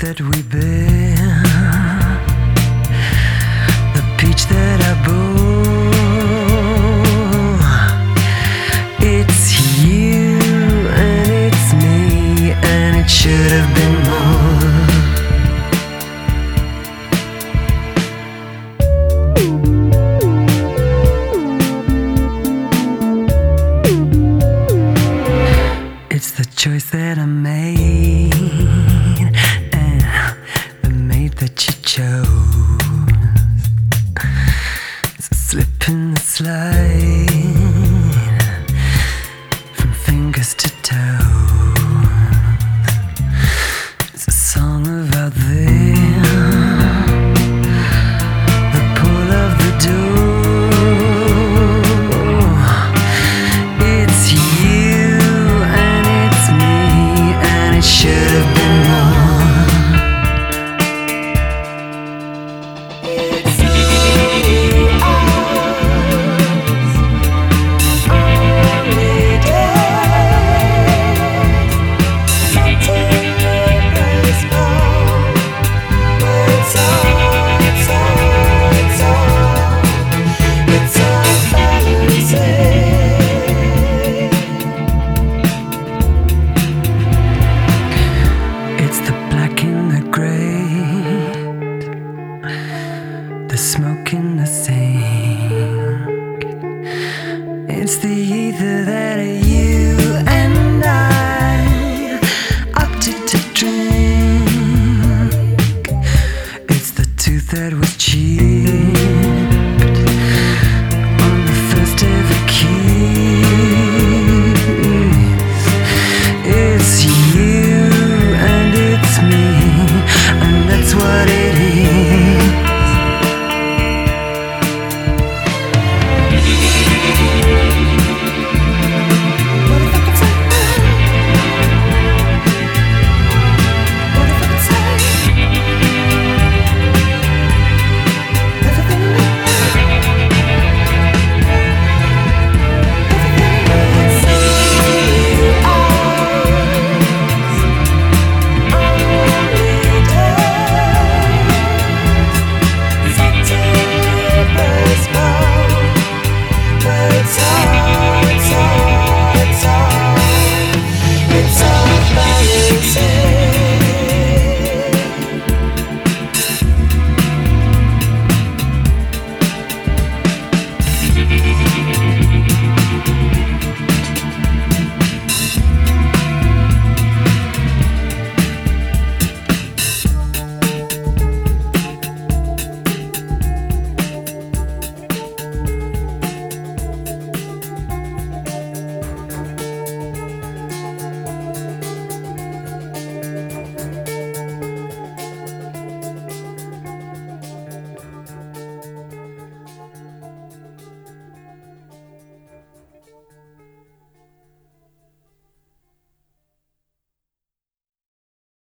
that we bear, the peach that I bore. It's you and it's me, and it should have been more. It's the choice that I made, and the mate that you chose. It's a slip and a slide from fingers to toes. It's a song about the pull of the door. It's you and it's me, and it should have been more. It's the black and the great, the smoke in the sink. It's the ether that you and I opted to drink. It's the tooth that was